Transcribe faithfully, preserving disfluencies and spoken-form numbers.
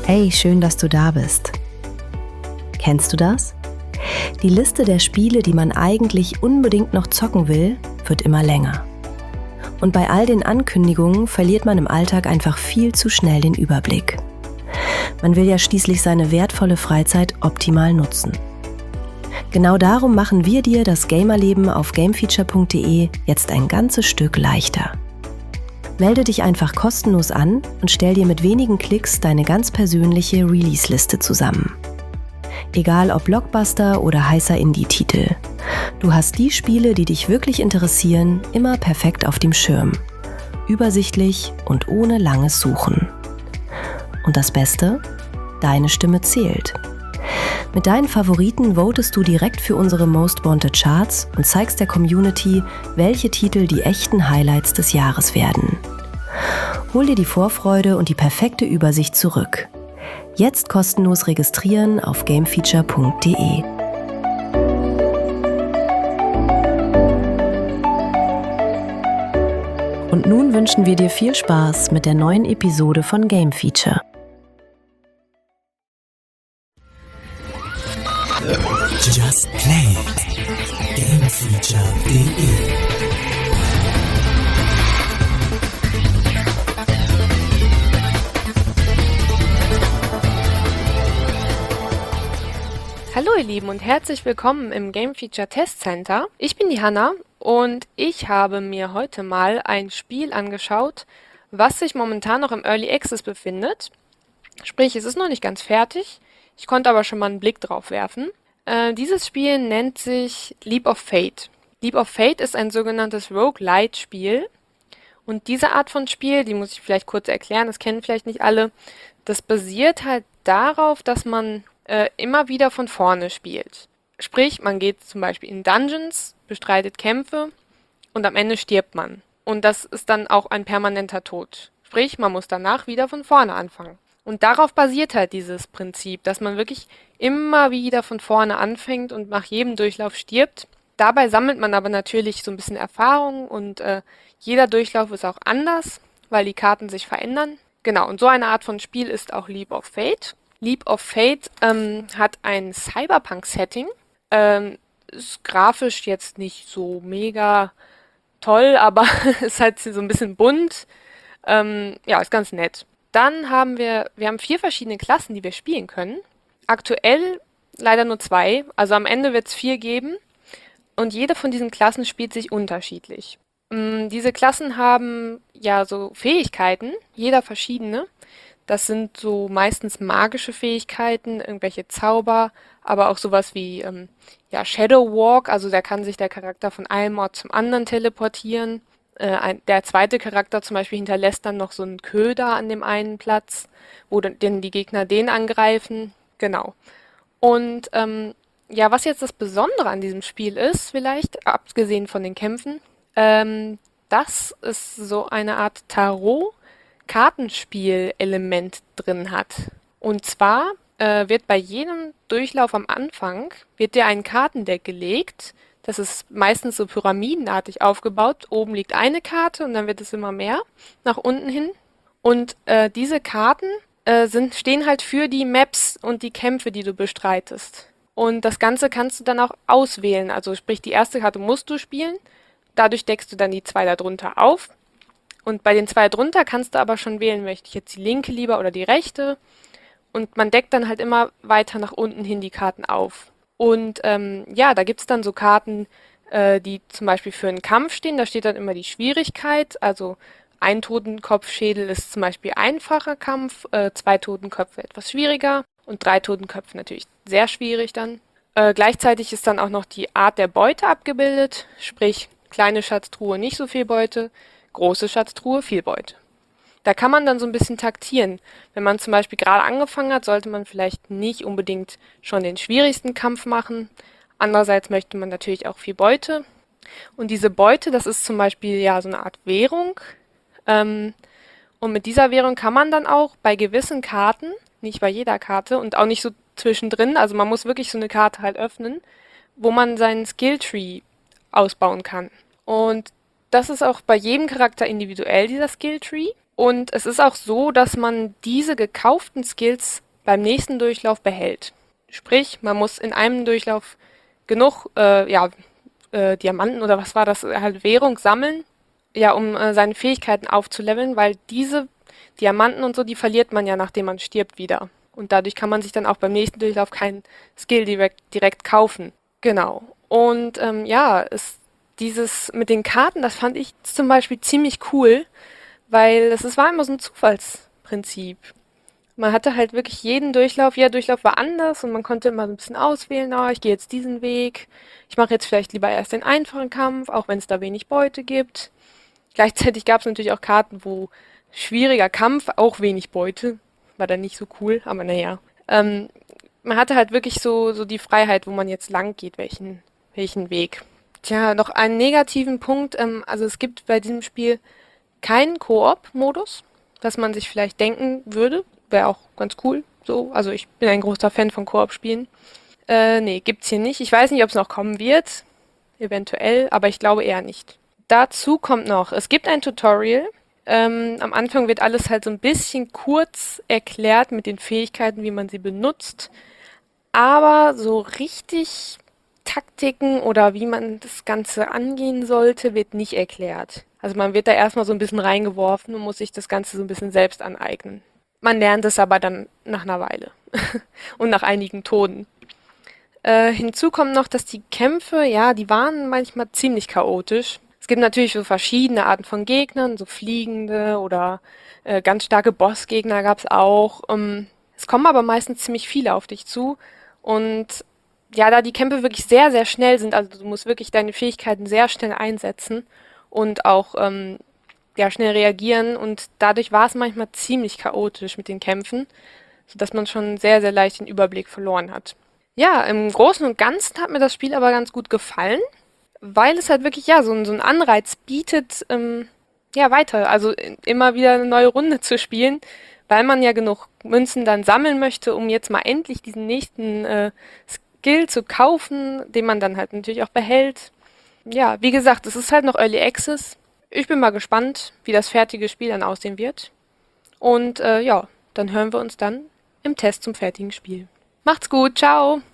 Hey, schön, dass du da bist. Kennst du das? Die Liste der Spiele, die man eigentlich unbedingt noch zocken will, wird immer länger. Und bei all den Ankündigungen verliert man im Alltag einfach viel zu schnell den Überblick. Man will ja schließlich seine wertvolle Freizeit optimal nutzen. Genau darum machen wir dir das Gamerleben auf gamefeature punkt de jetzt ein ganzes Stück leichter. Melde dich einfach kostenlos an und stell dir mit wenigen Klicks deine ganz persönliche Release-Liste zusammen. Egal ob Blockbuster oder heißer Indie-Titel. Du hast die Spiele, die dich wirklich interessieren, immer perfekt auf dem Schirm. Übersichtlich und ohne langes Suchen. Und das Beste? Deine Stimme zählt. Mit deinen Favoriten votest du direkt für unsere Most Wanted Charts und zeigst der Community, welche Titel die echten Highlights des Jahres werden. Hol dir die Vorfreude und die perfekte Übersicht zurück. Jetzt kostenlos registrieren auf gamefeature punkt de. Und nun wünschen wir dir viel Spaß mit der neuen Episode von Game Feature. Just Play gamefeature punkt de. Hallo ihr Lieben und herzlich willkommen im Game Feature Test Center. Ich bin die Hanna und ich habe mir heute mal ein Spiel angeschaut, was sich momentan noch im Early Access befindet. Sprich, es ist noch nicht ganz fertig, ich konnte aber schon mal einen Blick drauf werfen. Äh, dieses Spiel nennt sich Leap of Fate. Leap of Fate ist ein sogenanntes Roguelite-Spiel. Und diese Art von Spiel, die muss ich vielleicht kurz erklären, das kennen vielleicht nicht alle, das basiert halt darauf, dass man äh, immer wieder von vorne spielt. Sprich, man geht zum Beispiel in Dungeons, bestreitet Kämpfe und am Ende stirbt man. Und das ist dann auch ein permanenter Tod. Sprich, man muss danach wieder von vorne anfangen. Und darauf basiert halt dieses Prinzip, dass man wirklich immer wieder von vorne anfängt und nach jedem Durchlauf stirbt. Dabei sammelt man aber natürlich so ein bisschen Erfahrung und äh, jeder Durchlauf ist auch anders, weil die Karten sich verändern. Genau, und so eine Art von Spiel ist auch Leap of Fate. Leap of Fate ähm, hat ein Cyberpunk-Setting. Ähm, ist grafisch jetzt nicht so mega toll, aber ist halt so ein bisschen bunt. Ähm, ja, ist ganz nett. Dann haben wir, wir haben vier verschiedene Klassen, die wir spielen können. Aktuell leider nur zwei, also am Ende wird es vier geben. Und jede von diesen Klassen spielt sich unterschiedlich. Ähm, diese Klassen haben ja so Fähigkeiten, jeder verschiedene. Das sind so meistens magische Fähigkeiten, irgendwelche Zauber, aber auch sowas wie ähm, ja, Shadow Walk, also da kann sich der Charakter von einem Ort zum anderen teleportieren. Äh, ein, der zweite Charakter zum Beispiel hinterlässt dann noch so einen Köder an dem einen Platz, wo dann denn die Gegner den angreifen. Genau. Und ähm, ja, was jetzt das Besondere an diesem Spiel ist, vielleicht, abgesehen von den Kämpfen, ähm, dass es so eine Art Tarot-Kartenspiel-Element drin hat. Und zwar äh, wird bei jedem Durchlauf am Anfang, wird dir ein Kartendeck gelegt. Das ist meistens so pyramidenartig aufgebaut. Oben liegt eine Karte und dann wird es immer mehr nach unten hin. Und äh, diese Karten äh, sind, stehen halt für die Maps und die Kämpfe, die du bestreitest. Und das Ganze kannst du dann auch auswählen. Also sprich, die erste Karte musst du spielen. Dadurch deckst du dann die zwei darunter auf. Und bei den zwei drunter kannst du aber schon wählen, möchte ich jetzt die linke lieber oder die rechte. Und man deckt dann halt immer weiter nach unten hin die Karten auf. Und ähm, ja, da gibt's dann so Karten, äh, die zum Beispiel für einen Kampf stehen. Da steht dann immer die Schwierigkeit. Also ein Totenkopfschädel ist zum Beispiel einfacher Kampf, äh, zwei Totenköpfe etwas schwieriger und drei Totenköpfe natürlich sehr schwierig dann. Äh, gleichzeitig ist dann auch noch die Art der Beute abgebildet. Sprich, kleine Schatztruhe nicht so viel Beute, große Schatztruhe viel Beute. Da kann man dann so ein bisschen taktieren. Wenn man zum Beispiel gerade angefangen hat, sollte man vielleicht nicht unbedingt schon den schwierigsten Kampf machen. Andererseits möchte man natürlich auch viel Beute. Und diese Beute, das ist zum Beispiel ja so eine Art Währung. Ähm, und mit dieser Währung kann man dann auch bei gewissen Karten, nicht bei jeder Karte und auch nicht so zwischendrin, also man muss wirklich so eine Karte halt öffnen, wo man seinen Skilltree ausbauen kann. Und das ist auch bei jedem Charakter individuell, dieser Skilltree. Und es ist auch so, dass man diese gekauften Skills beim nächsten Durchlauf behält. Sprich, man muss in einem Durchlauf genug äh, ja, äh, Diamanten oder was war das, halt Währung sammeln, ja, um äh, seine Fähigkeiten aufzuleveln, weil diese Diamanten und so, die verliert man ja, nachdem man stirbt, wieder. Und dadurch kann man sich dann auch beim nächsten Durchlauf keinen Skill direkt, direkt kaufen. Genau. Und ähm, ja, es, dieses mit den Karten, das fand ich zum Beispiel ziemlich cool, weil es, es war immer so ein Zufallsprinzip. Man hatte halt wirklich jeden Durchlauf, jeder Durchlauf war anders und man konnte immer so ein bisschen auswählen, ah, ich gehe jetzt diesen Weg, ich mache jetzt vielleicht lieber erst den einfachen Kampf, auch wenn es da wenig Beute gibt. Gleichzeitig gab es natürlich auch Karten, wo schwieriger Kampf, auch wenig Beute, war dann nicht so cool, aber naja. Ähm, man hatte halt wirklich so, so die Freiheit, wo man jetzt lang geht, welchen, welchen Weg. Tja, noch einen negativen Punkt, ähm, also es gibt bei diesem Spiel keinen Koop-Modus, was man sich vielleicht denken würde. Wäre auch ganz cool. So, also ich bin ein großer Fan von Koop-Spielen. Äh, nee, gibt's hier nicht. Ich weiß nicht, ob es noch kommen wird. Eventuell, aber ich glaube eher nicht. Dazu kommt noch, es gibt ein Tutorial. Ähm, am Anfang wird alles halt so ein bisschen kurz erklärt mit den Fähigkeiten, wie man sie benutzt. Aber so richtig Taktiken oder wie man das Ganze angehen sollte, wird nicht erklärt. Also man wird da erstmal so ein bisschen reingeworfen und muss sich das Ganze so ein bisschen selbst aneignen. Man lernt es aber dann nach einer Weile und nach einigen Toten. Äh, hinzu kommt noch, dass die Kämpfe, ja, die waren manchmal ziemlich chaotisch. Es gibt natürlich so verschiedene Arten von Gegnern, so fliegende oder äh, ganz starke Bossgegner gab es auch. Ähm, es kommen aber meistens ziemlich viele auf dich zu und ja, da die Kämpfe wirklich sehr, sehr schnell sind, also du musst wirklich deine Fähigkeiten sehr schnell einsetzen und auch ähm, ja, schnell reagieren und dadurch war es manchmal ziemlich chaotisch mit den Kämpfen, sodass man schon sehr, sehr leicht den Überblick verloren hat. Ja, im Großen und Ganzen hat mir das Spiel aber ganz gut gefallen, weil es halt wirklich, ja, so, ein- so einen Anreiz bietet, ähm, ja, weiter, also i- immer wieder eine neue Runde zu spielen, weil man ja genug Münzen dann sammeln möchte, um jetzt mal endlich diesen nächsten äh, Skill zu kaufen, den man dann halt natürlich auch behält. Ja, wie gesagt, es ist halt noch Early Access. Ich bin mal gespannt, wie das fertige Spiel dann aussehen wird. Und äh, ja, dann hören wir uns dann im Test zum fertigen Spiel. Macht's gut, ciao!